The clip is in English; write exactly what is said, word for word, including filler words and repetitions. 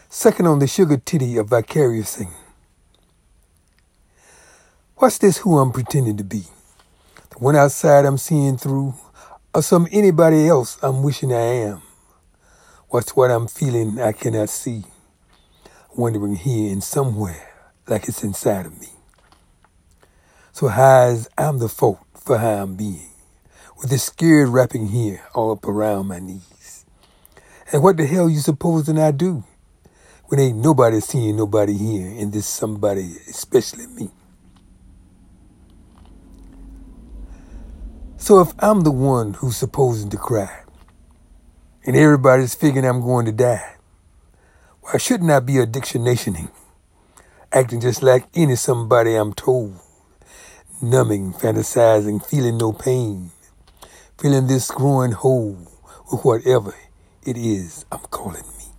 sucking on the sugar titty of vicariousing. What's this who I'm pretending to be? The one outside I'm seeing through, or some anybody else I'm wishing I am? What's what I'm feeling I cannot see, wondering here and somewhere like it's inside of me. So high as I'm the fault for how I'm being, with this scared wrapping here all up around my knees. And what the hell you supposing I do when ain't nobody seeing nobody here and this somebody, especially me? So if I'm the one who's supposing to cry, and everybody's figuring I'm going to die, why shouldn't I be a dictionationing, acting just like any somebody I'm told, numbing, fantasizing, feeling no pain, feeling this growing whole with whatever it is I'm calling me?